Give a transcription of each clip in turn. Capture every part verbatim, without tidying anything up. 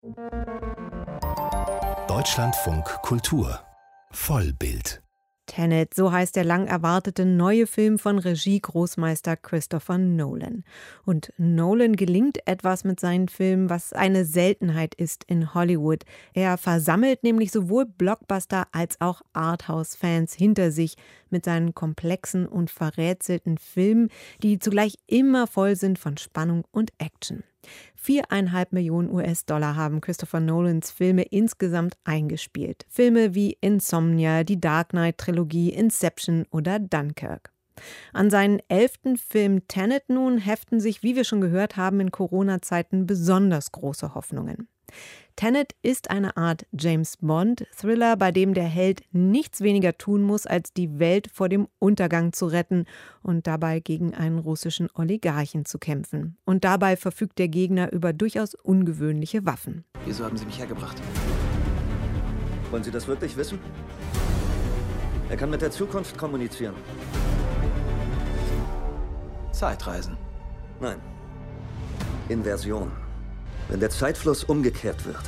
Deutschlandfunk Kultur Vollbild. Tenet, so heißt der lang erwartete neue Film von Regie-Großmeister Christopher Nolan. Und Nolan gelingt etwas mit seinen Filmen, was eine Seltenheit ist in Hollywood. Er versammelt nämlich sowohl Blockbuster als auch Arthouse-Fans hinter sich mit seinen komplexen und verrätselten Filmen, die zugleich immer voll sind von Spannung und Action. Viereinhalb Millionen U S-Dollar haben Christopher Nolans Filme insgesamt eingespielt. Filme wie Insomnia, die Dark Knight-Trilogie, Inception oder Dunkirk. An seinen elften Film Tenet nun heften sich, wie wir schon gehört haben, in Corona-Zeiten besonders große Hoffnungen. Tenet ist eine Art James-Bond-Thriller, bei dem der Held nichts weniger tun muss, als die Welt vor dem Untergang zu retten und dabei gegen einen russischen Oligarchen zu kämpfen. Und dabei verfügt der Gegner über durchaus ungewöhnliche Waffen. Wieso haben Sie mich hergebracht? Wollen Sie das wirklich wissen? Er kann mit der Zukunft kommunizieren. Zeitreisen. Nein. Inversion. Wenn der Zeitfluss umgekehrt wird,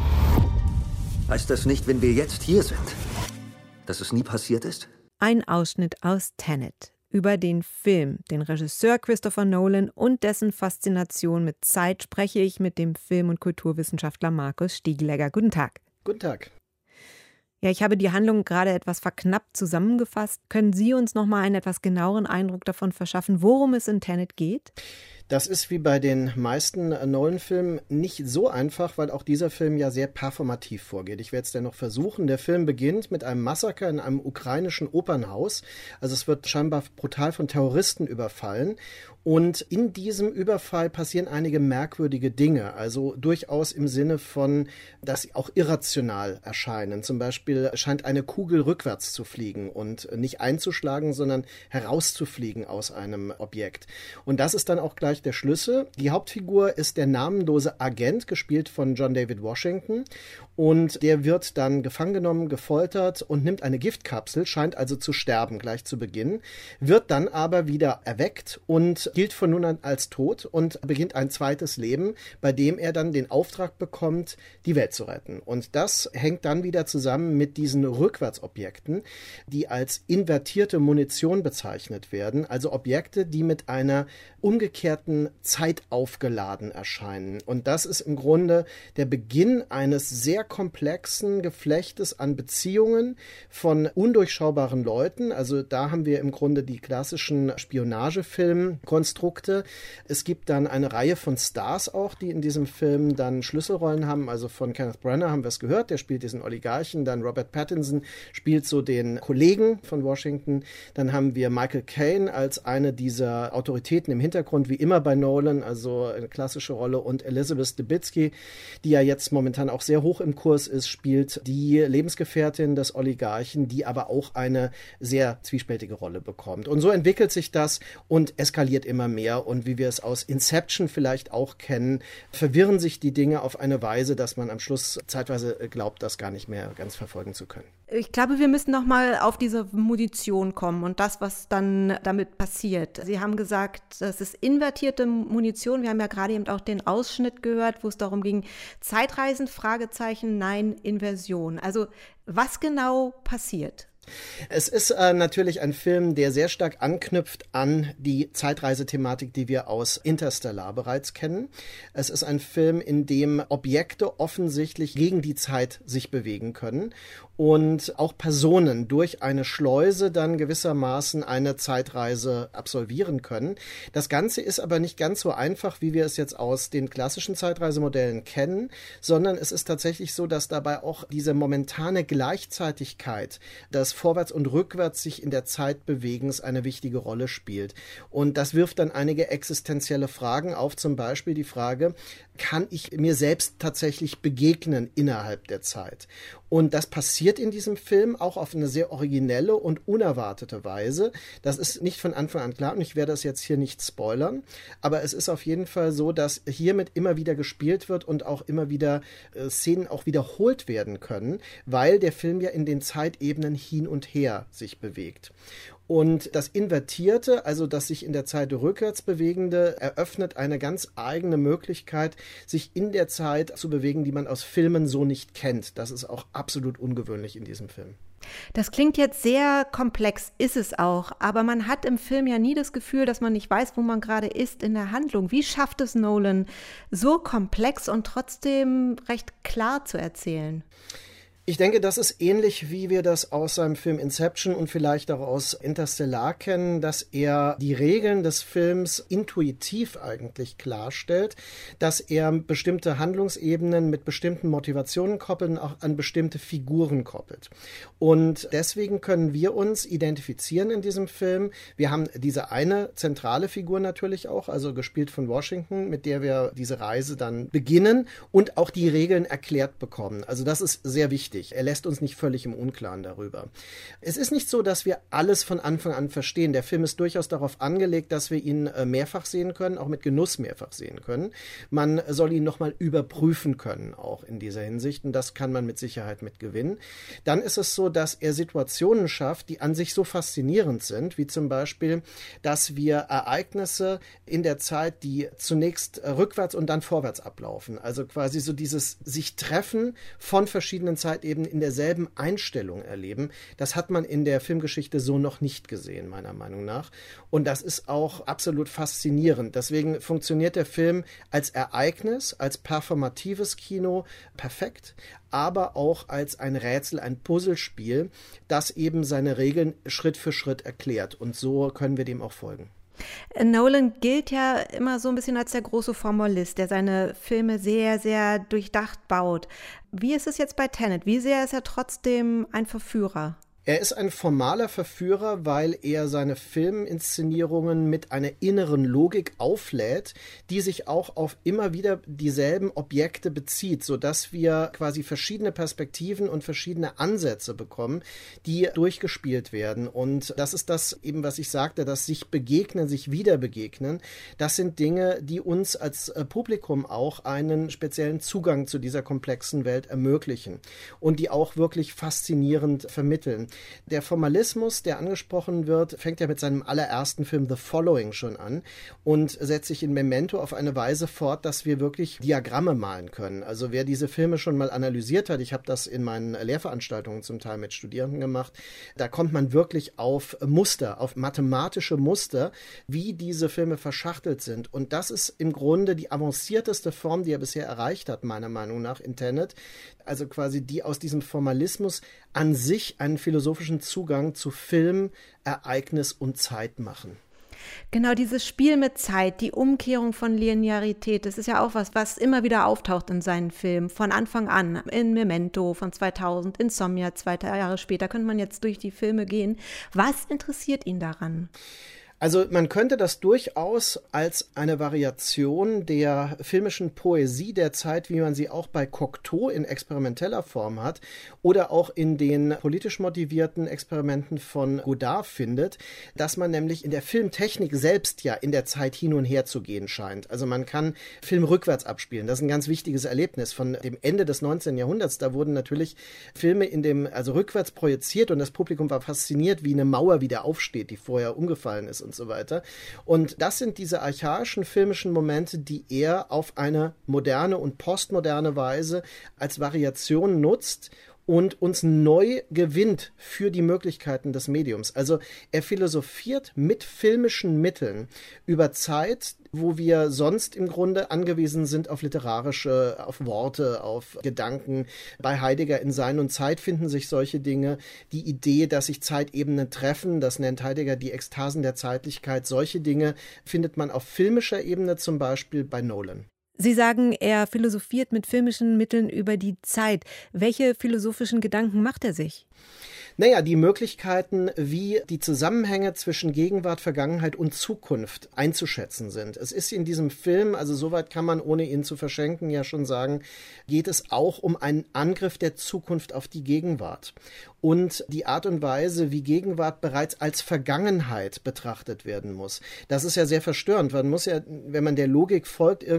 heißt das nicht, wenn wir jetzt hier sind, dass es nie passiert ist? Ein Ausschnitt aus Tenet über den Film, den Regisseur Christopher Nolan und dessen Faszination mit Zeit spreche ich mit dem Film- und Kulturwissenschaftler Markus Stiegelegger. Guten Tag. Guten Tag. Ja, ich habe die Handlung gerade etwas verknappt zusammengefasst. Können Sie uns noch mal einen etwas genaueren Eindruck davon verschaffen, worum es in Tenet geht? Das ist wie bei den meisten Nolan-Filmen nicht so einfach, weil auch dieser Film ja sehr performativ vorgeht. Ich werde es dennoch versuchen. Der Film beginnt mit einem Massaker in einem ukrainischen Opernhaus. Also es wird scheinbar brutal von Terroristen überfallen. Und in diesem Überfall passieren einige merkwürdige Dinge, also durchaus im Sinne von, dass sie auch irrational erscheinen. Zum Beispiel scheint eine Kugel rückwärts zu fliegen und nicht einzuschlagen, sondern herauszufliegen aus einem Objekt. Und das ist dann auch gleich der Schlüssel. Die Hauptfigur ist der namenlose Agent, gespielt von John David Washington. Und der wird dann gefangen genommen, gefoltert und nimmt eine Giftkapsel, scheint also zu sterben gleich zu Beginn, wird dann aber wieder erweckt und gilt von nun an als tot und beginnt ein zweites Leben, bei dem er dann den Auftrag bekommt, die Welt zu retten. Und das hängt dann wieder zusammen mit diesen Rückwärtsobjekten, die als invertierte Munition bezeichnet werden, also Objekte, die mit einer umgekehrten Zeit aufgeladen erscheinen. Und das ist im Grunde der Beginn eines sehr komplexen Geflechtes an Beziehungen von undurchschaubaren Leuten. Also da haben wir im Grunde die klassischen Spionagefilm-Konstrukte. Es gibt dann eine Reihe von Stars auch, die in diesem Film dann Schlüsselrollen haben. Also von Kenneth Branagh haben wir es gehört, der spielt diesen Oligarchen. Dann Robert Pattinson spielt so den Kollegen von Washington. Dann haben wir Michael Caine als eine dieser Autoritäten im Hintergrund, wie immer bei Nolan, also eine klassische Rolle. Und Elizabeth Debicki, die ja jetzt momentan auch sehr hoch im Kurs ist, spielt die Lebensgefährtin des Oligarchen, die aber auch eine sehr zwiespältige Rolle bekommt. Und so entwickelt sich das und eskaliert immer mehr. Und wie wir es aus Inception vielleicht auch kennen, verwirren sich die Dinge auf eine Weise, dass man am Schluss zeitweise glaubt, das gar nicht mehr ganz verfolgen zu können. Ich glaube, wir müssen noch mal auf diese Munition kommen und das, was dann damit passiert. Sie haben gesagt, das ist invertierte Munition. Wir haben ja gerade eben auch den Ausschnitt gehört, wo es darum ging, Zeitreisen, Fragezeichen, nein, Inversion. Also was genau passiert? Es ist äh, natürlich ein Film, der sehr stark anknüpft an die Zeitreisethematik, die wir aus Interstellar bereits kennen. Es ist ein Film, in dem Objekte offensichtlich gegen die Zeit sich bewegen können und auch Personen durch eine Schleuse dann gewissermaßen eine Zeitreise absolvieren können. Das Ganze ist aber nicht ganz so einfach, wie wir es jetzt aus den klassischen Zeitreisemodellen kennen, sondern es ist tatsächlich so, dass dabei auch diese momentane Gleichzeitigkeit, das Vorwärts und Rückwärts sich in der Zeit Bewegens eine wichtige Rolle spielt. Und das wirft dann einige existenzielle Fragen auf, zum Beispiel die Frage, kann ich mir selbst tatsächlich begegnen innerhalb der Zeit? Und das passiert in diesem Film auch auf eine sehr originelle und unerwartete Weise. Das ist nicht von Anfang an klar und ich werde das jetzt hier nicht spoilern, aber es ist auf jeden Fall so, dass hiermit immer wieder gespielt wird und auch immer wieder äh, Szenen auch wiederholt werden können, weil der Film ja in den Zeitebenen hin und her sich bewegt. Und das Invertierte, also das sich in der Zeit rückwärts bewegende, eröffnet eine ganz eigene Möglichkeit, sich in der Zeit zu bewegen, die man aus Filmen so nicht kennt. Das ist auch absolut ungewöhnlich in diesem Film. Das klingt jetzt sehr komplex, ist es auch, aber man hat im Film ja nie das Gefühl, dass man nicht weiß, wo man gerade ist in der Handlung. Wie schafft es Nolan, so komplex und trotzdem recht klar zu erzählen? Ich denke, das ist ähnlich, wie wir das aus seinem Film Inception und vielleicht auch aus Interstellar kennen, dass er die Regeln des Films intuitiv eigentlich klarstellt, dass er bestimmte Handlungsebenen mit bestimmten Motivationen koppelt und auch an bestimmte Figuren koppelt. Und deswegen können wir uns identifizieren in diesem Film. Wir haben diese eine zentrale Figur natürlich auch, also gespielt von Washington, mit der wir diese Reise dann beginnen und auch die Regeln erklärt bekommen. Also das ist sehr wichtig. Er lässt uns nicht völlig im Unklaren darüber. Es ist nicht so, dass wir alles von Anfang an verstehen. Der Film ist durchaus darauf angelegt, dass wir ihn mehrfach sehen können, auch mit Genuss mehrfach sehen können. Man soll ihn nochmal überprüfen können, auch in dieser Hinsicht. Und das kann man mit Sicherheit mit gewinnen. Dann ist es so, dass er Situationen schafft, die an sich so faszinierend sind, wie zum Beispiel, dass wir Ereignisse in der Zeit, die zunächst rückwärts und dann vorwärts ablaufen. Also quasi so dieses sich Treffen von verschiedenen Zeiten eben in derselben Einstellung erleben. Das hat man in der Filmgeschichte so noch nicht gesehen, meiner Meinung nach. Und das ist auch absolut faszinierend. Deswegen funktioniert der Film als Ereignis, als performatives Kino perfekt, aber auch als ein Rätsel, ein Puzzlespiel, das eben seine Regeln Schritt für Schritt erklärt. Und so können wir dem auch folgen. Nolan gilt ja immer so ein bisschen als der große Formalist, der seine Filme sehr, sehr durchdacht baut. Wie ist es jetzt bei Tenet? Wie sehr ist er trotzdem ein Verführer? Er ist ein formaler Verführer, weil er seine Filminszenierungen mit einer inneren Logik auflädt, die sich auch auf immer wieder dieselben Objekte bezieht, sodass wir quasi verschiedene Perspektiven und verschiedene Ansätze bekommen, die durchgespielt werden. Und das ist das eben, was ich sagte, das sich begegnen, sich wieder begegnen. Das sind Dinge, die uns als Publikum auch einen speziellen Zugang zu dieser komplexen Welt ermöglichen und die auch wirklich faszinierend vermitteln. Der Formalismus, der angesprochen wird, fängt ja mit seinem allerersten Film The Following schon an und setzt sich in Memento auf eine Weise fort, dass wir wirklich Diagramme malen können. Also wer diese Filme schon mal analysiert hat, ich habe das in meinen Lehrveranstaltungen zum Teil mit Studierenden gemacht, da kommt man wirklich auf Muster, auf mathematische Muster, wie diese Filme verschachtelt sind. Und das ist im Grunde die avancierteste Form, die er bisher erreicht hat, meiner Meinung nach, in Tenet. Also quasi die aus diesem Formalismus an sich einen philosophischen Zugang zu Film, Ereignis und Zeit machen. Genau, dieses Spiel mit Zeit, die Umkehrung von Linearität, das ist ja auch was, was immer wieder auftaucht in seinen Filmen, von Anfang an, in Memento von zweitausend, Insomnia, zwei Jahre später, könnte man jetzt durch die Filme gehen. Was interessiert ihn daran? Also man könnte das durchaus als eine Variation der filmischen Poesie der Zeit, wie man sie auch bei Cocteau in experimenteller Form hat oder auch in den politisch motivierten Experimenten von Godard findet, dass man nämlich in der Filmtechnik selbst ja in der Zeit hin und her zu gehen scheint. Also man kann Film rückwärts abspielen. Das ist ein ganz wichtiges Erlebnis von dem Ende des neunzehnten Jahrhunderts. Da wurden natürlich Filme in dem, also rückwärts projiziert und das Publikum war fasziniert, wie eine Mauer wieder aufsteht, die vorher umgefallen ist und so weiter. Und das sind diese archaischen filmischen Momente, die er auf eine moderne und postmoderne Weise als Variation nutzt und uns neu gewinnt für die Möglichkeiten des Mediums. Also er philosophiert mit filmischen Mitteln über Zeit, wo wir sonst im Grunde angewiesen sind auf literarische, auf Worte, auf Gedanken. Bei Heidegger in Sein und Zeit finden sich solche Dinge. Die Idee, dass sich Zeitebenen treffen, das nennt Heidegger die Ekstasen der Zeitlichkeit. Solche Dinge findet man auf filmischer Ebene zum Beispiel bei Nolan. Sie sagen, er philosophiert mit filmischen Mitteln über die Zeit. Welche philosophischen Gedanken macht er sich? Naja, die Möglichkeiten, wie die Zusammenhänge zwischen Gegenwart, Vergangenheit und Zukunft einzuschätzen sind. Es ist in diesem Film, also soweit kann man, ohne ihn zu verschenken, ja schon sagen, geht es auch um einen Angriff der Zukunft auf die Gegenwart. Und die Art und Weise, wie Gegenwart bereits als Vergangenheit betrachtet werden muss. Das ist ja sehr verstörend. Man muss ja, wenn man der Logik folgt, irgendwann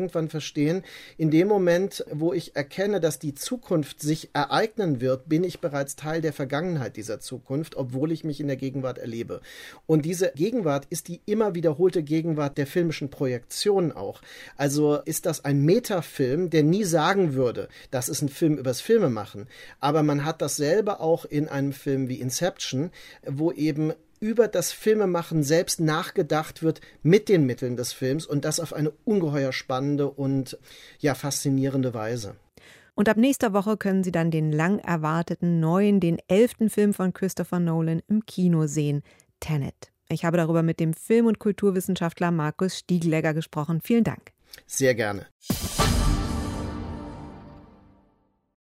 verstehen, in dem Moment, wo ich erkenne, dass die Zukunft sich ereignen wird, bin ich bereits Teil der Vergangenheit dieser Zukunft, obwohl ich mich in der Gegenwart erlebe. Und diese Gegenwart ist die immer wiederholte Gegenwart der filmischen Projektion auch. Also ist das ein Metafilm, der nie sagen würde, das ist ein Film übers Filmemachen. Aber man hat dasselbe auch in einem Film wie Inception, wo eben über das Filmemachen selbst nachgedacht wird mit den Mitteln des Films und das auf eine ungeheuer spannende und ja faszinierende Weise. Und ab nächster Woche können Sie dann den lang erwarteten neuen, den elften Film von Christopher Nolan im Kino sehen, Tenet. Ich habe darüber mit dem Film- und Kulturwissenschaftler Markus Stieglegger gesprochen. Vielen Dank. Sehr gerne.